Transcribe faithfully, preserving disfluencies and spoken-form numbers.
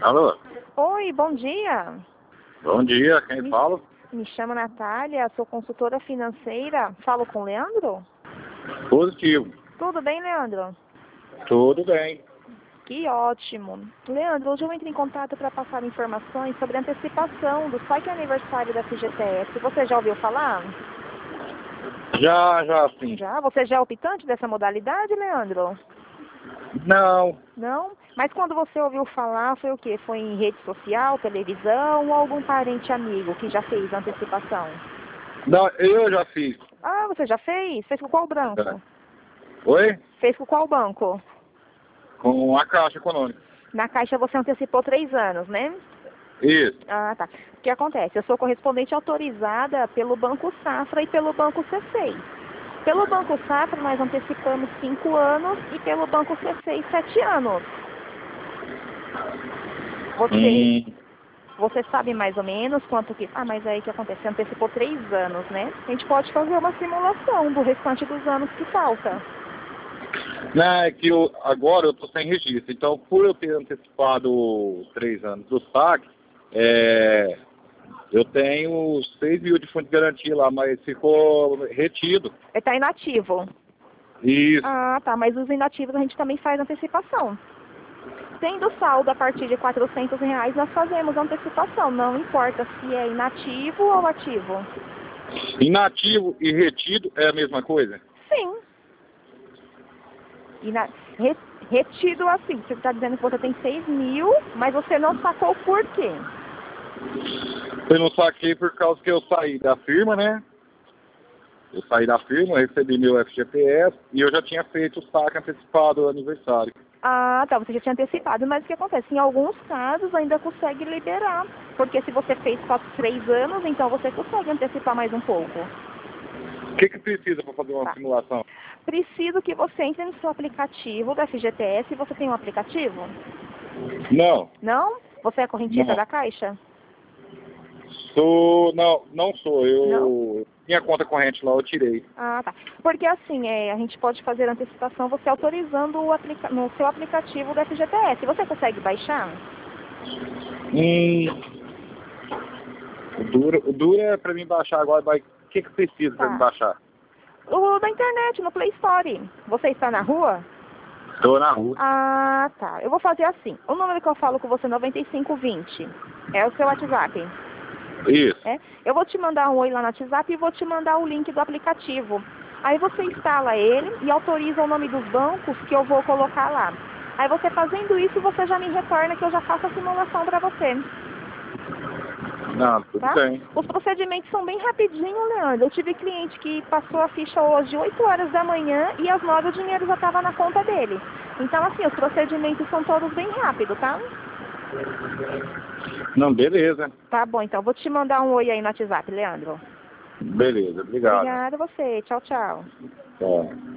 Alô? Oi, bom dia. Bom dia, quem me, fala? Me chamo Natália, sou consultora financeira. Falo com o Leandro? Positivo. Tudo bem, Leandro? Tudo bem. Que ótimo. Leandro, hoje eu entro em contato para passar informações sobre a antecipação do saque aniversário da F G T S. Você já ouviu falar? Já, já sim. Já? Você já é optante dessa modalidade, Leandro? Não. Não? Mas quando você ouviu falar, foi o quê? Foi em rede social, televisão ou algum parente amigo que já fez a antecipação? Não, eu já fiz. Ah, você já fez? Fez com qual banco? É. Oi? Fez com qual banco? Com a Caixa Econômica. Na Caixa você antecipou três anos, né? Isso. Ah, tá. O que acontece? Eu sou correspondente autorizada pelo Banco Safra e pelo Banco C seis. Pelo Banco Safra nós antecipamos cinco anos e pelo Banco C seis sete anos. Você, Hum. você sabe mais ou menos quanto que... Ah, mas aí o que acontece? Você antecipou três anos, né? A gente pode fazer uma simulação do restante dos anos que falta. Não, é que eu, agora eu estou sem registro. Então, por eu ter antecipado três anos do saque, é, eu tenho seis mil de fundo de garantia lá, mas ficou retido. Ele está inativo. Isso. Ah, tá. Mas os inativos a gente também faz antecipação. Tendo saldo a partir de quatrocentos reais, nós fazemos antecipação. Não importa se é inativo ou ativo. Inativo e retido é a mesma coisa? Sim. Ina... Re... Retido assim. Você está dizendo que você tem seis mil, mas você não sacou por quê? Eu não saquei por causa que eu saí da firma, né? Eu saí da firma, recebi meu F G T S e eu já tinha feito o saque antecipado do aniversário. Ah, tá. Você já tinha antecipado. Mas o que acontece? Em alguns casos ainda consegue liberar. Porque se você fez quatro, três anos, então você consegue antecipar mais um pouco. O que que precisa para fazer uma Tá. simulação? Preciso que você entre no seu aplicativo da F G T S. Você tem um aplicativo? Não. Não? Você é correntista Não. da Caixa? Sou... Não, não sou. Não? Eu... Minha conta corrente lá eu tirei. Ah, tá. Porque assim, é, a gente pode fazer antecipação você autorizando o aplica no seu aplicativo da F G T S. Você consegue baixar? Hum... O duro, o duro é para mim baixar agora, mas o que que precisa para mim Tá. baixar? O da internet, no Play Store. Você está na rua? Estou na rua. Ah, tá. Eu vou fazer assim. O número que eu falo com você, noventa e cinco vinte, é o seu WhatsApp? Isso. É? Eu vou te mandar um oi lá no WhatsApp e vou te mandar o link do aplicativo. Aí você instala ele e autoriza o nome dos bancos que eu vou colocar lá. Aí você fazendo isso, você já me retorna que eu já faço a simulação para você. Não, tudo Tá? bem. Os procedimentos são bem rapidinho, Leandro. Eu tive cliente que passou a ficha hoje oito horas da manhã e às nove o dinheiro já estava na conta dele. Então, assim, os procedimentos são todos bem rápidos, tá? Não, beleza. Tá bom, então. Vou te mandar um oi aí no WhatsApp, Leandro. Beleza, obrigado. Obrigada a você. Tchau, tchau. Tchau.